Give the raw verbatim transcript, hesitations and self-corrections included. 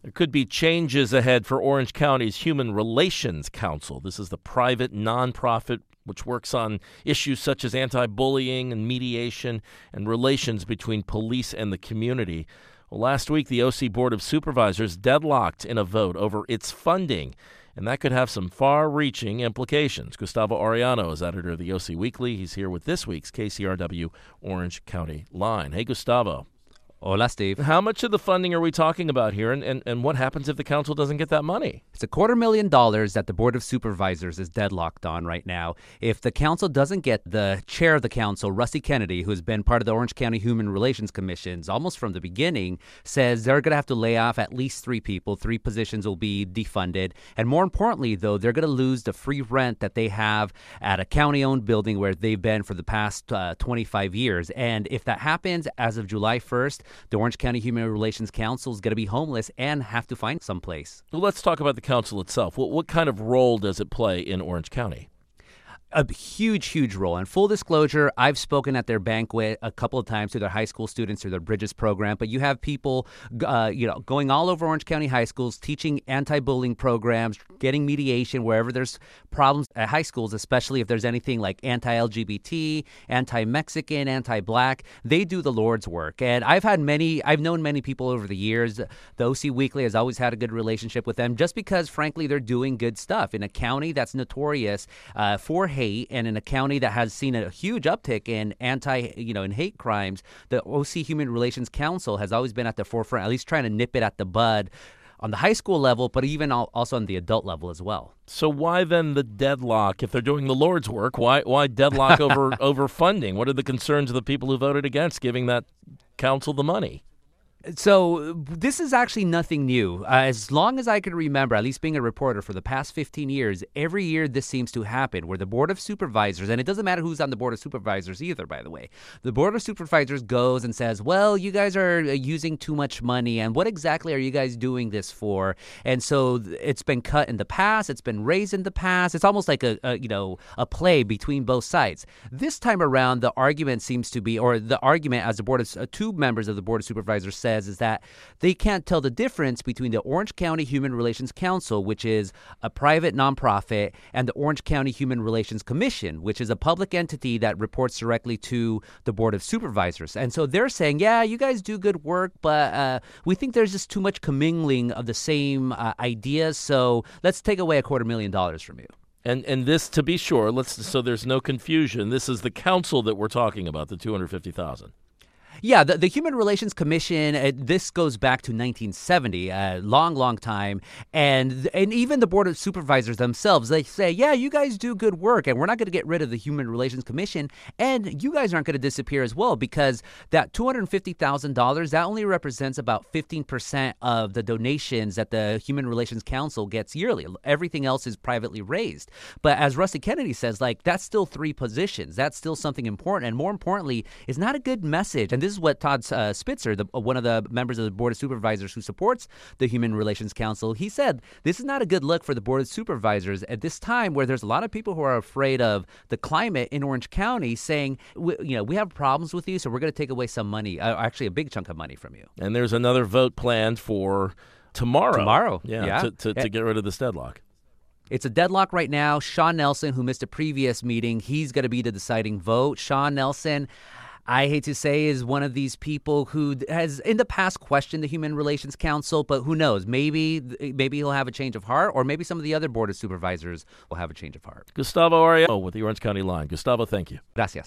There could be changes ahead for Orange County's Human Relations Council. This is the private nonprofit which works on issues such as anti-bullying and mediation and relations between police and the community. Well, last week, the O C Board of Supervisors deadlocked in a vote over its funding, and that could have some far-reaching implications. Gustavo Arellano is editor of the O C Weekly. He's here with this week's K C R W Orange County Line. Hey, Gustavo. Hola, Steve. How much of the funding are we talking about here, and, and, and what happens if the council doesn't get that money? It's a quarter million dollars that the Board of Supervisors is deadlocked on right now. If the council doesn't get the chair of the council, Rusty Kennedy, who's been part of the Orange County Human Relations Commissions almost from the beginning, says they're going to have to lay off at least three people. Three positions will be defunded. And more importantly, though, they're going to lose the free rent that they have at a county-owned building where they've been for the past uh, twenty-five years. And if that happens as of July first, the Orange County Human Relations Council is going to be homeless and have to find someplace. Well, let's talk about the council itself. What, what kind of role does it play in Orange County? A huge, huge role. And full disclosure, I've spoken at their banquet a couple of times to their high school students through their Bridges program. But you have people, uh, you know, going all over Orange County high schools, teaching anti-bullying programs, getting mediation wherever there's problems at high schools, especially if there's anything like anti-L G B T, anti-Mexican, anti-Black. They do the Lord's work. And I've had many, I've known many people over the years. The O C Weekly has always had a good relationship with them just because, frankly, they're doing good stuff in a county that's notorious uh, for hate. And in a county that has seen a huge uptick in anti, you know, in hate crimes, the O C Human Relations Council has always been at the forefront, at least trying to nip it at the bud on the high school level, but even also on the adult level as well. So why then the deadlock? If they're doing the Lord's work, why why deadlock over, over funding? What are the concerns of the people who voted against giving that council the money? So this is actually nothing new. Uh, as long as I can remember, at least being a reporter for the past fifteen years, every year this seems to happen where the Board of Supervisors, and it doesn't matter who's on the Board of Supervisors either, by the way, the Board of Supervisors goes and says, well, you guys are using too much money, and what exactly are you guys doing this for? And so it's been cut in the past, it's been raised in the past. It's almost like a, a you know, a play between both sides. This time around, the argument seems to be, or the argument as the Board of, uh, two members of the Board of Supervisors said, is that they can't tell the difference between the Orange County Human Relations Council, which is a private nonprofit, and the Orange County Human Relations Commission, which is a public entity that reports directly to the Board of Supervisors. And so they're saying, yeah, you guys do good work, but uh, we think there's just too much commingling of the same uh, ideas, so let's take away a quarter million dollars from you. And and this, to be sure, let's so there's no confusion, this is the council that we're talking about, the two hundred fifty thousand dollars. Yeah, the, the Human Relations Commission, uh, this goes back to nineteen seventy, a uh, long, long time. And and even the Board of Supervisors themselves, they say, yeah, you guys do good work, and we're not going to get rid of the Human Relations Commission, and you guys aren't going to disappear as well, because that two hundred fifty thousand dollars, that only represents about fifteen percent of the donations that the Human Relations Council gets yearly. Everything else is privately raised. But as Rusty Kennedy says, like, that's still three positions. That's still something important. And more importantly, it's not a good message. And this This is what Todd uh, Spitzer, the, one of the members of the Board of Supervisors who supports the Human Relations Council, he said, this is not a good look for the Board of Supervisors at this time where there's a lot of people who are afraid of the climate in Orange County saying, we, you know, we have problems with you, so we're going to take away some money, uh, actually a big chunk of money from you. And there's another vote planned for tomorrow. Tomorrow. Yeah, yeah. To, to, to get rid of this deadlock. It's a deadlock right now. Sean Nelson, who missed a previous meeting, he's going to be the deciding vote. Sean Nelson, I hate to say, is one of these people who has in the past questioned the Human Relations Council, but who knows? Maybe maybe he'll have a change of heart, or maybe some of the other Board of Supervisors will have a change of heart. Gustavo Arellano with the Orange County Line. Gustavo, thank you. Gracias.